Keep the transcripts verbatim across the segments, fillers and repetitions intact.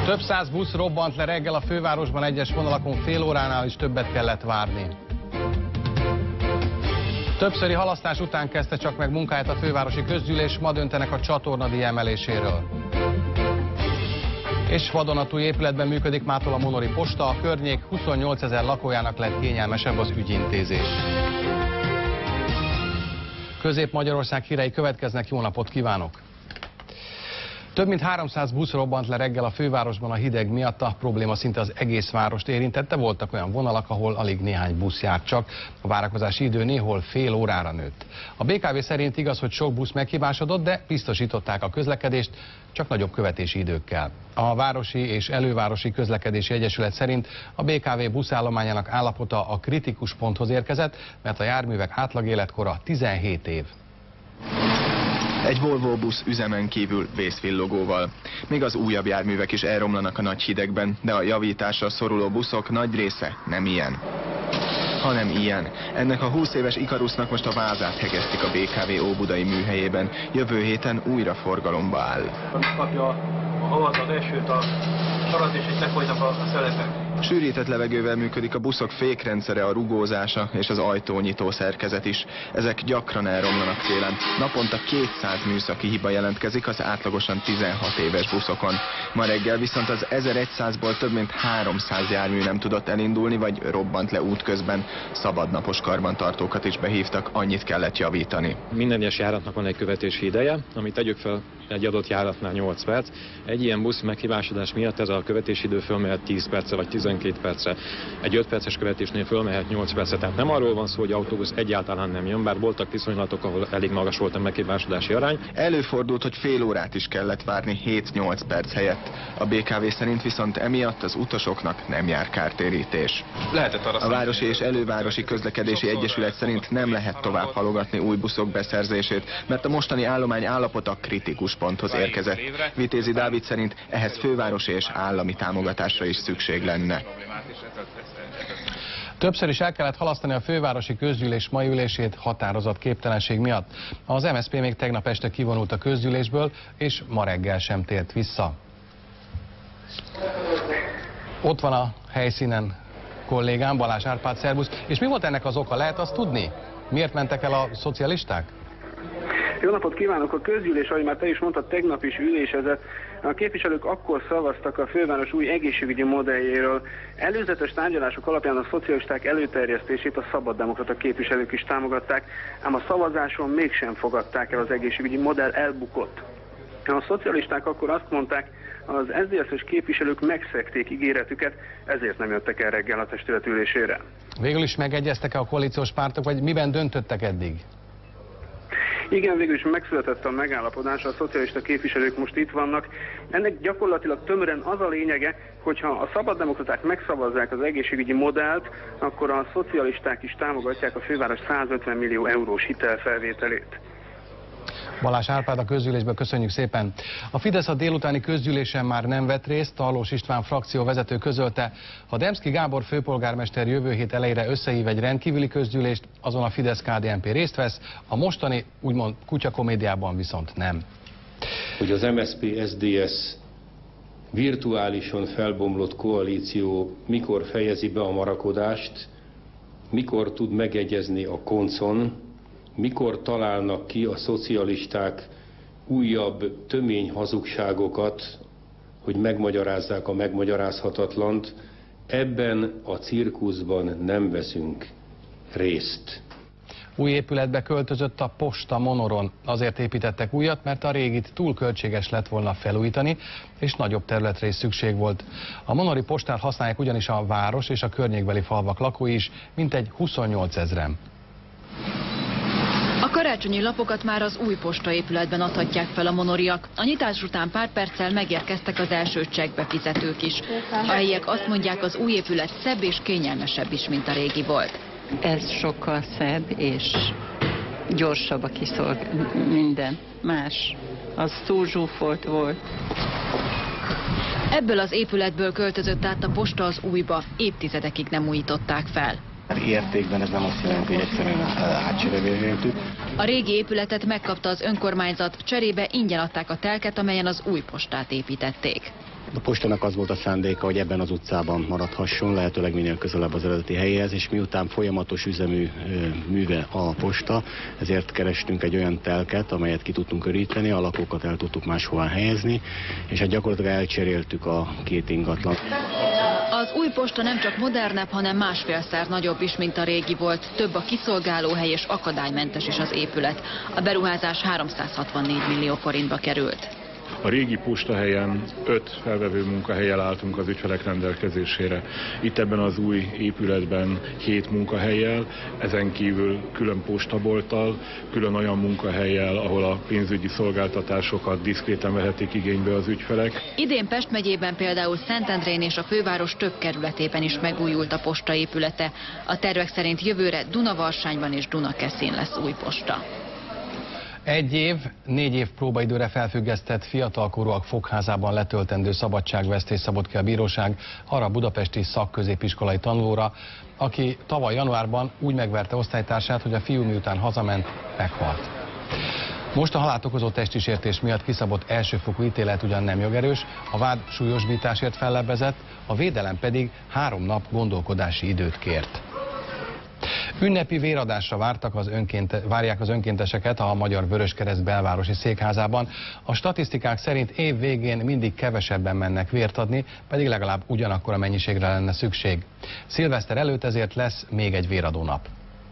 Több száz busz robbant le reggel a fővárosban, egyes vonalakon fél óránál is többet kellett várni. Többszöri halasztás után kezdte csak meg munkáját a fővárosi közgyűlés, ma döntenek a csatornadíj emeléséről. És vadonatúj épületben működik mától a Monori posta, a környék huszonnyolcezer lakójának lett kényelmesebb az ügyintézés. Közép-Magyarország hírei következnek, jó napot kívánok! Több mint háromszáz busz robbant le reggel a fővárosban a hideg miatt, a probléma szinte az egész várost érintette, voltak olyan vonalak, ahol alig néhány busz járt csak, a várakozási idő néhol fél órára nőtt. A bé ká vé szerint igaz, hogy sok busz meghibásodott, de biztosították a közlekedést, csak nagyobb követési időkkel. A Városi és Elővárosi Közlekedési Egyesület szerint a bé ká vé buszállományának állapota a kritikus ponthoz érkezett, mert a járművek átlagéletkora tizenhét év. Egy Volvo busz üzemen kívül vészvillogóval. Még az újabb járművek is elromlanak a nagy hidegben, de a javításra szoruló buszok nagy része nem ilyen. Hanem ilyen. Ennek a húsz éves Ikarusznak most a vázát hegesztik a bé ká vé óbudai műhelyében. Jövő héten újra forgalomba áll. Kapja a havat, az esőt, a sarat, és itt lefolytak a szelepek. Sűrített levegővel működik a buszok fékrendszere, a rugózása és az ajtónyitó szerkezet is. Ezek gyakran elromlanak télen. Naponta kétszáz műszaki hiba jelentkezik az átlagosan tizenhat éves buszokon. Ma reggel viszont az ezerszázból több mint háromszáz jármű nem tudott elindulni, vagy robbant le útközben. Szabadnapos karbantartókat is behívtak, annyit kellett javítani. Minden egyes járatnak van egy követési ideje, amit tegyük fel egy adott járatnál nyolc perc. Egy ilyen busz meghibásodás miatt ez a követési idő fölmehet tíz percre vagy tizenkét percre. Egy öt perces követésnél fölmehet nyolc percre. Tehát nem arról van szó, hogy autóbusz egyáltalán nem jön, bár voltak viszonylatok, ahol elég magas volt a meghibásodási arány. Előfordult, hogy fél órát is kellett várni hét-nyolc perc helyett. A bé ká vé szerint viszont emiatt az utasoknak nem jár kártérítés. A Városi és Elővárosi Közlekedési Egyesület szerint nem lehet tovább halogatni új buszok beszerzését, mert a mostani állomány állapota kritikus ponthoz érkezett. Vitézi Dávid szerint ehhez fővárosi és állami támogatásra is szükség lenne. Többször is el kellett halasztani a fővárosi közgyűlés mai ülését határozat képtelenség miatt. Az em es zé pé még tegnap este kivonult a közgyűlésből, és ma reggel sem tért vissza. Ott van a helyszínen kollégám, Balázs Árpád, szervusz. És mi volt ennek az oka? Lehet azt tudni? Miért mentek el a szocialisták? Jó napot kívánok! A közgyűlés, ahogy már te is mondtad, tegnap is ülésezett. A képviselők akkor szavaztak a főváros új egészségügyi modelljéről. Előzetes tárgyalások alapján a szocialisták előterjesztését a szabaddemokrata képviselők is támogatták, ám a szavazáson mégsem fogadták el, az egészségügyi modell elbukott. A szocialisták akkor azt mondták, az es zé dé es-es képviselők megszegték ígéretüket, ezért nem jöttek el reggel a testület ülésére. Végül is megegyeztek-e a koalíciós pártok, vagy miben döntöttek eddig? Igen, végül is megszületett a megállapodás, a szocialista képviselők most itt vannak. Ennek gyakorlatilag tömören az a lényege, hogyha a szabaddemokraták megszavazzák az egészségügyi modellt, akkor a szocialisták is támogatják a főváros százötven millió eurós hitelfelvételét. Balázs Árpád, a közgyűlésből köszönjük szépen. A Fidesz a délutáni közgyűlésen már nem vett részt, Tarlós István frakcióvezető közölte, ha Demszky Gábor főpolgármester jövő hét elejére összehív egy rendkívüli közgyűlést, azon a Fidesz-ká dé en pé részt vesz, a mostani úgymond kutyakomédiában viszont nem. Hogy az em es zé pé es zé dé es virtuálisan felbomlott koalíció mikor fejezi be a marakodást, mikor tud megegyezni a koncon, mikor találnak ki a szocialisták újabb tömény hazugságokat, hogy megmagyarázzák a megmagyarázhatatlant, ebben a cirkuszban nem veszünk részt. Új épületbe költözött a Posta Monoron. Azért építettek újat, mert a régit túl költséges lett volna felújítani, és nagyobb területre is szükség volt. A monori postát használják ugyanis a város és a környékbeli falvak lakói is, mintegy huszonnyolc ezren. A karácsonyi lapokat már az új postaépületben adhatják fel a monoriak. A nyitás után pár perccel megérkeztek az első csekkbefizetők is. A helyiek azt mondják, az új épület szebb és kényelmesebb is, mint a régi volt. Ez sokkal szebb és gyorsabb a kiszolg, minden más. Az túl zsúfolt volt. Ebből az épületből költözött át a posta az újba, évtizedekig nem újították fel. Értékben ez nem azt jelenti, hogy egyszerűen átcserélhetjük. A régi épületet megkapta az önkormányzat, cserébe ingyen adták a telket, amelyen az új postát építették. A postának az volt a szándéka, hogy ebben az utcában maradhasson, lehetőleg minél közelebb az eredeti helyéhez, és miután folyamatos üzemű műve a posta, ezért kerestünk egy olyan telket, amelyet ki tudtunk öríteni, a lakókat el tudtuk máshova helyezni, és hát gyakorlatilag elcseréltük a két ingatlan. Az új posta nem csak modernebb, hanem másfélszer nagyobb is, mint a régi volt. Több a kiszolgálóhely és akadálymentes is az épület. A beruházás háromszázhatvannégy millió forintba került. A régi postahelyen öt felvevő munkahellyel álltunk az ügyfelek rendelkezésére. Itt ebben az új épületben hét munkahellyel, ezen kívül külön postabolttal, külön olyan munkahellyel, ahol a pénzügyi szolgáltatásokat diszkréten vehetik igénybe az ügyfelek. Idén Pest megyében például Szentendrén és a főváros több kerületében is megújult a posta épülete. A tervek szerint jövőre Dunavarsányban és Dunakeszin lesz új posta. Egy év, négy év próbaidőre felfüggesztett fiatalkorúak fogházában letöltendő szabadságvesztést szabott ki a bíróság arra a budapesti szakközépiskolai tanulóra, aki tavaly januárban úgy megverte osztálytársát, hogy a fiú miután hazament, meghalt. Most a halált okozó testi sértés miatt kiszabott elsőfokú ítélet ugyan nem jogerős, a vád súlyosbításért fellebbezett, a védelem pedig három nap gondolkodási időt kért. Ünnepi véradásra vártak az önkénte, várják az önkénteseket a Magyar Vöröskereszt belvárosi székházában. A statisztikák szerint év végén mindig kevesebben mennek vért adni, pedig legalább ugyanakkor a mennyiségre lenne szükség. Szilveszter előtt ezért lesz még egy véradó nap.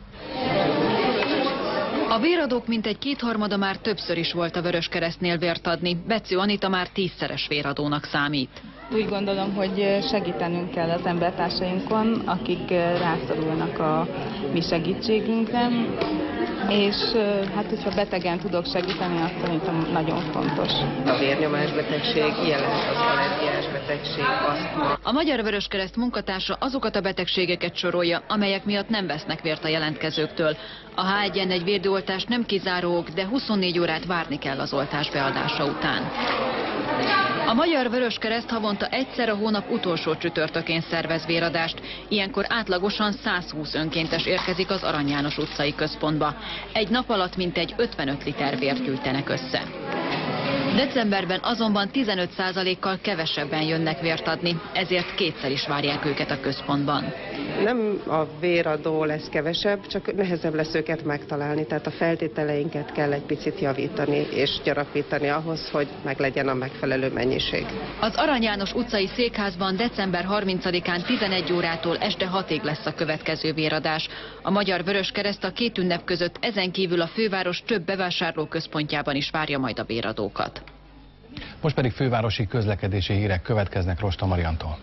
A véradók mintegy kétharmada már többször is volt a Vöröskeresztnél vért adni. Becő Anita már tízszeres véradónak számít. Úgy gondolom, hogy segítenünk kell az embertársainkon, akik rászorulnak a mi segítségünkre, és hát, hogyha betegen tudok segíteni, azt szerintem nagyon fontos. A vérnyomásbetegség, ilyen lehet az allergiás betegség, asztma. A Magyar Vöröskereszt munkatársa azokat a betegségeket sorolja, amelyek miatt nem vesznek vért a jelentkezőktől. A há egy en egy védőoltás nem kizárók, de huszonnégy órát várni kell az oltás beadása után. A Magyar Vöröskereszt havonta egyszer a hónap utolsó csütörtökén szervez véradást. Ilyenkor átlagosan százhúsz önkéntes érkezik az Arany János utcai központba. Egy nap alatt mintegy ötvenöt liter vért gyűjtenek össze. Decemberben azonban tizenöt százalékkal kevesebben jönnek vért adni, ezért kétszer is várják őket a központban. Nem a véradó lesz kevesebb, csak nehezebb lesz őket megtalálni, tehát a feltételeinket kell egy picit javítani és gyarapítani ahhoz, hogy meglegyen a megfelelő mennyiség. Az Arany János utcai székházban december harmincadikán tizenegy órától este hatig lesz a következő véradás. A Magyar Vöröskereszt a két ünnep között ezen kívül a főváros több bevásárlóközpontjában is várja majd a véradókat. Most pedig fővárosi közlekedési hírek következnek Rosta Mariantól.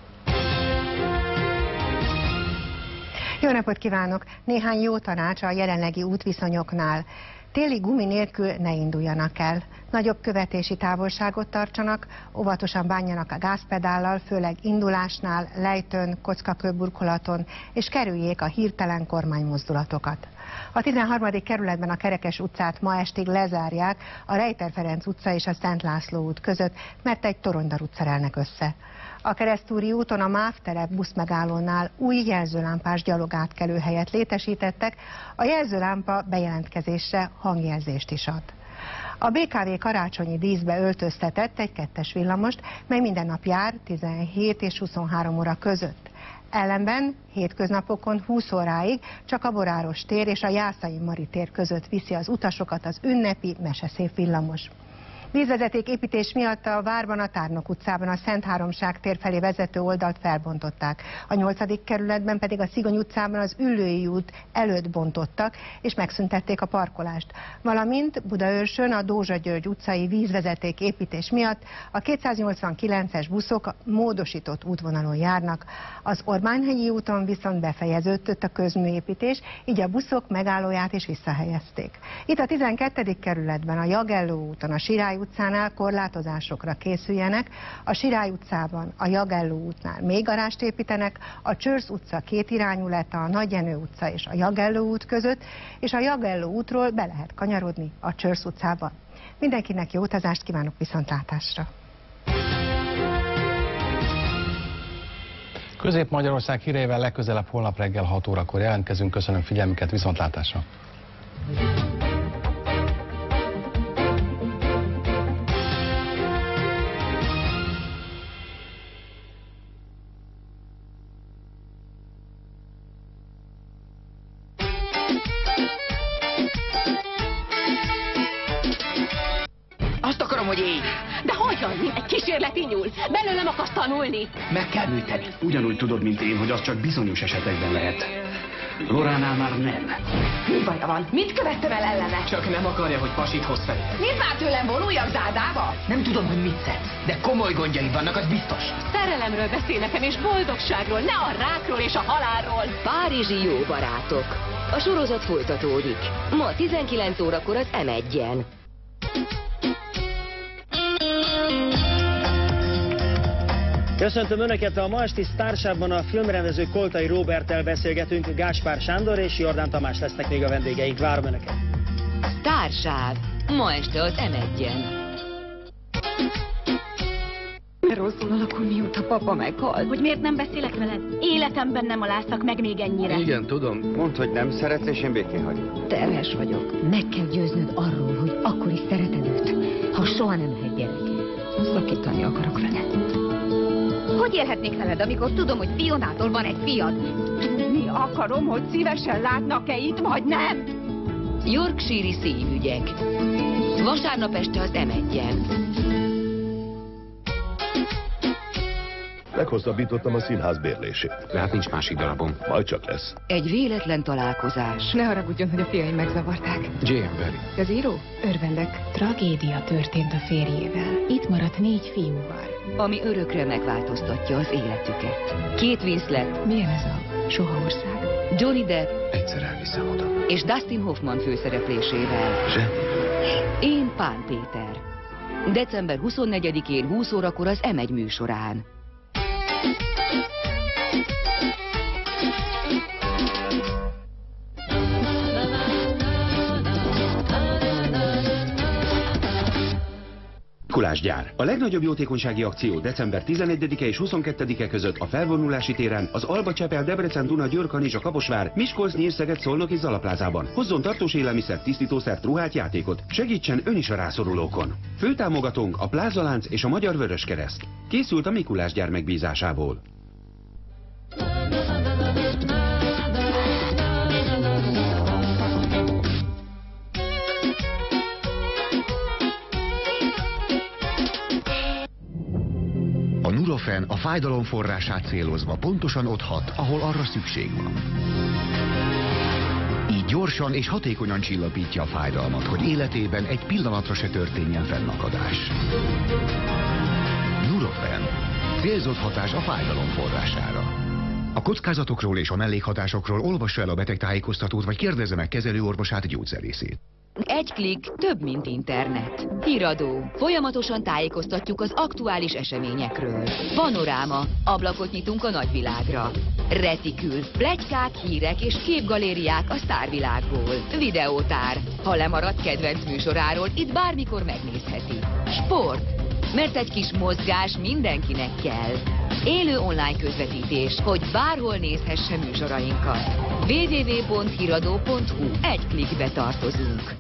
Jó napot kívánok! Néhány jó tanács a jelenlegi útviszonyoknál. Téli gumi nélkül ne induljanak el. Nagyobb követési távolságot tartsanak, óvatosan bánjanak a gázpedállal, főleg indulásnál, lejtőn, kockakőburkolaton, és kerüljék a hirtelen kormánymozdulatokat. A tizenharmadik kerületben a Kerekes utcát ma estig lezárják a Rejter Ferenc utca és a Szent László út között, mert egy toronydarút szerelnek össze. A Keresztúri úton a MÁV terep buszmegállónál új jelzőlámpás gyalogátkelőhelyet létesítettek, a jelzőlámpa bejelentkezésre hangjelzést is ad. A bé ká vé karácsonyi díszbe öltöztetett egy kettes villamost, mely minden nap jár tizenhét és huszonhárom óra között. Ellenben hétköznapokon húsz óráig csak a Boráros tér és a Jászai Mari tér között viszi az utasokat az ünnepi meseszép villamos. Vízvezeték építés miatt a várban a Tárnok utcában a Szent Háromság tér felé vezető oldalt felbontották. A nyolcadik kerületben pedig a Szigony utcában az Üllői út előtt bontottak és megszüntették a parkolást. Valamint Budaörsön a Dózsa György utcai vízvezeték építés miatt a kétszáznyolcvankilences buszok módosított útvonalon járnak. Az Orbánhegyi úton viszont befejeződött a közműépítés, így a buszok megállóját is visszahelyezték. Itt a tizenkettedik kerületben a Jagelló úton a Sirály utcánál korlátozásokra készüljenek, a Sirály utcában, a Jagelló útnál még garást építenek, a Csörsz utca két irányulata, a Nagyjenő utca és a Jagelló út között, és a Jagelló útról be lehet kanyarodni a Csörsz utcában. Mindenkinek jó utazást kívánok, viszontlátásra! Közép-Magyarország híreivel legközelebb holnap reggel hat órakor jelentkezünk. Köszönöm figyelmüket, viszontlátásra! akarom, hogy élj. De hogyan? Mint egy kísérleti nyúl. Belőlem akarsz tanulni. Meg kell műteni. Ugyanúgy tudod, mint én, hogy az csak bizonyos esetekben lehet. Loránál már nem. Mi baja van? Mit követtem el ellene? Csak nem akarja, hogy pasit hoz felé. Mit vár tőlem, vonuljak zádába? Nem tudom, hogy mit szedsz, de komoly gondjai vannak, az biztos. Szerelemről beszél nekem, és boldogságról, ne a rákról és a halálról. Párizsi jó barátok. A sorozat folytatódik. Ma tizenkilenc órakor az em egyen. Köszöntöm Önöket, a ma esti Sztárságban a filmrendező Koltai Róberttel beszélgetünk, Gáspár Sándor és Jordán Tamás lesznek még a vendégeink. Várom Önöket! Sztárság. Ma este az em egyen. Rosszul alakul, mióta papa meghalt. Hogy miért nem beszélek veled? Életemben nem aláztak meg még ennyire. Igen, tudom. Mondd, hogy nem szeretsz, és én békén hagyom. Terhes vagyok. Meg kell győznöd arról, hogy akkor is szereted őt, ha soha nem lehet gyereke. Szakítani akarok veled. Hogy élhetnék veled, amikor tudom, hogy Fionától van egy fiad? Tudni akarom, hogy szívesen látnak-e itt, vagy nem? Yorkshire-i szívügyek. Vasárnap este az em egyen. Meghosszabbítottam a színház bérlését. De hát nincs másik darabom. Majd csak lesz. Egy véletlen találkozás. Ne haragudjon, hogy a fiaim megzavarták. J M Barrie. Az író? Örvendek. Tragédia történt a férjével. Itt maradt négy fiúval. Ami örökre megváltoztatja az életüket. Kate Winslet. Milyen ez a soha ország? Johnny Depp. Egyszer elviszem oda. És Dustin Hoffman főszereplésével. Zseniális. Én Pán Péter. december huszonnegyedikén húsz órakor az em egy műsorán. Mikulásgyár. A legnagyobb jótékonysági akció december tizenegyedike és huszonkettedike között a Felvonulási téren, az Alba Csepel, Debrecen, Duna, Győr-Kanizsa, Kaposvár, Miskolc, Nyír, Szeged, Szolnok és Zalaplázában. Hozzon tartós élelmiszer, tisztítószert, ruhát, játékot. Segítsen ön is a rászorulókon. Főtámogatónk a Plázalánc és a Magyar Vöröskereszt. Készült a Mikulásgyár megbízásából. A Nurofen a fájdalom forrását célozva pontosan ott hat, ahol arra szükség van. Így gyorsan és hatékonyan csillapítja a fájdalmat, hogy életében egy pillanatra se történjen fennakadás. Nurofen. Célzott hatás a fájdalom forrására. A kockázatokról és a mellékhatásokról olvassa el a betegtájékoztatót, vagy kérdezze meg kezelőorvosát, gyógyszerészét. Egy klik több, mint internet. Híradó. Folyamatosan tájékoztatjuk az aktuális eseményekről. Panoráma. Ablakot nyitunk a nagyvilágra. Retikül. Pletykák, hírek és képgalériák a sztárvilágból. Videótár. Ha lemaradt kedvenc műsoráról, itt bármikor megnézheti. Sport. Mert egy kis mozgás mindenkinek kell. Élő online közvetítés, hogy bárhol nézhesse műsorainkat. double-u double-u double-u pont híradó pont hu. Egy klikbe tartozunk.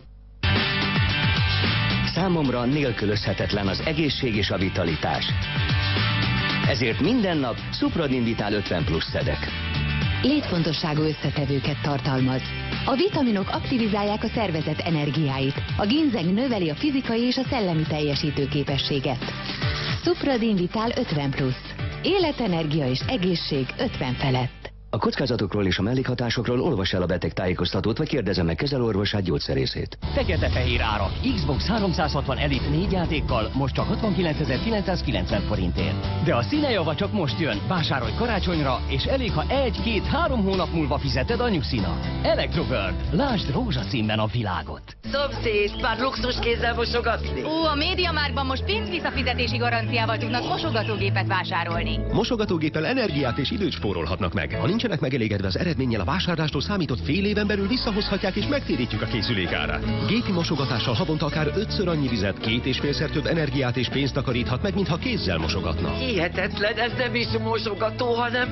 Számomra nélkülözhetetlen az egészség és a vitalitás. Ezért minden nap Supradin Vital ötven plusz szedek. Létfontosságú összetevőket tartalmaz. A vitaminok aktivizálják a szervezet energiáit. A ginzeng növeli a fizikai és a szellemi teljesítőképességet. Supradin Vital ötven plusz. Életenergia és egészség ötven felett. A kockázatokról és a mellékhatásokról olvass el a betegtájékoztatót, vagy kérdezze meg kezelőorvosát, gyógyszerészét. Fekete-fehér árak. Xbox háromszázhatvan Elite négy játékkal most csak hatvankilencezer-kilencszázkilencven forintért. De a színejava csak most jön. Vásárolj karácsonyra, és elég, ha egy-két-három hónap múlva fizeted a nyugszínat. Electrobird. Lásd rózsaszínben a világot. Szomszéd, már luxus kézzel mosogatni? Ó, a MediaMarktban most pénz visszafizetési garanciával tudnak mosogatógépet vásárolni. Mosogatógéppel energiát és időt spórolhatnak meg. Ha nincsenek megelégedve az eredménnyel, a vásárlástól számított fél éven belül visszahozhatják és megtérítjük a készülék árát. Gépi mosogatással havonta akár ötször annyi vizet, két és félszer több energiát és pénzt takaríthat meg, mintha kézzel mosogatna. Hihetetlen, ez nem is mosogató, hanem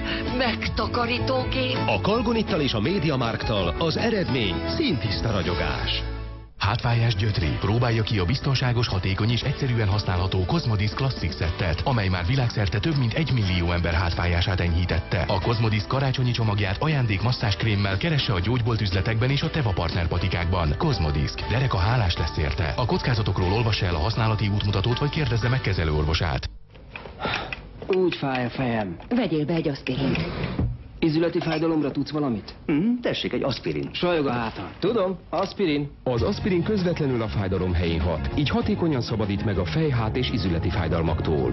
megtakarítógép. A Kalgonittal és a MediaMarkttal az eredmény színtiszta ragyogás. hátfájás, gyötré. Próbálja ki a biztonságos, hatékony és egyszerűen használható Cosmodis Classic Settet, amely már világszerte több mint egy millió ember hátfájását enyhítette. A Cosmodis karácsonyi csomagját ajándék masszázskrémmel keresse a gyógyboltüzletekben és a Teva Partner patikákban. Cosmodis. Derek a hálás lesz érte. A kockázatokról olvassa el a használati útmutatót, vagy kérdezze meg kezelőorvosát. Úgy fáj a fejem. Vegyél be egy aspirint. Izületi fájdalomra tudsz valamit? Mm, tessék, egy aspirin. Sajog a hátam. Tudom, aspirin. Az aspirin közvetlenül a fájdalom helyén hat, így hatékonyan szabadít meg a fej, hát és izületi fájdalmaktól.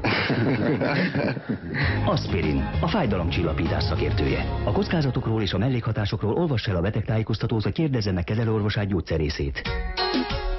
Aspirin, a fájdalomcsillapítás szakértője. A kockázatokról és a mellékhatásokról olvass el a betegtájékoztatót, vagy kérdezze meg kezelőorvosát, gyógyszerészét.